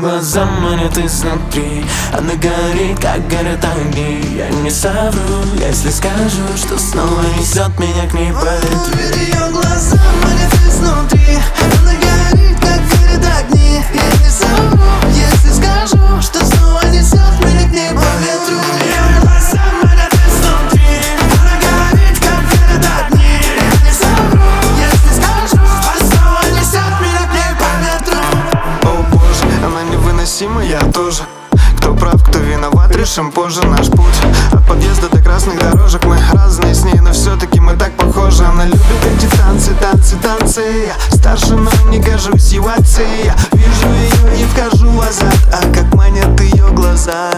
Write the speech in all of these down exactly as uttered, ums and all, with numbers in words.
глаза манят изнутри. Она горит, как горят огни. Я не совру, если скажу, что снова несет меня к ней по ветру. Ее глаза манят изнутри. Она горит, как горят огни. Я не совру, если скажу, что снова несет меня к ней по ветру. Ее глаза манят изнутри. Она горит, как горят огни. Я не совру, если скажу, что снова несет меня к ней по ветру. О боже, она невыносима, я тоже. Кто прав, кто виноват, решим позже. Наш путь от подъезда до красных дорожек. Мы разные с ней, но все-таки мы так похожи. Она любит эти танцы, танцы, танцы. Я старше, но не кажусь ее отцей. Я вижу ее и вхожу в азарт. А как манят ее глаза.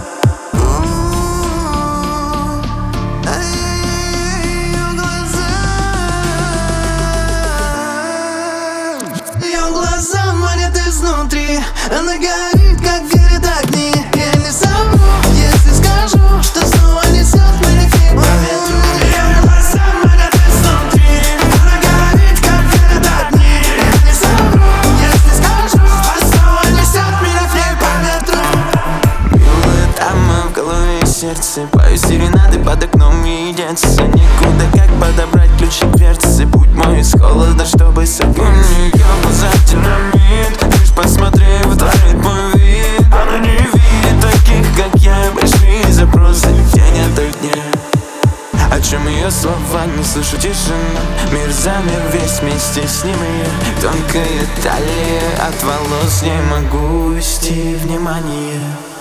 Ее глаза манят изнутри. Она горит, как горят огни. Я не совру, если скажу, что снова несет меня к ней по ветру. Ее глаза манят изнутри. Она горит, как горят огни. Я не совру, если скажу, что снова несет меня к ней по ветру. Милая дама, в голове и сердце. Пою серенады под окном и деться. Никуда, как подобрать ключи дверцы. Будь мой из холода, чтобы согреть. У нее глаза динамит. Лишь посмотри, вдохнет мой вид. Она не видит таких, как я. Большие запросы, день ото дня. О чем ее слова, не слышу тишину. Мир замер весь вместе с ним и я. Тонкая талия, от волос не могу увести внимание.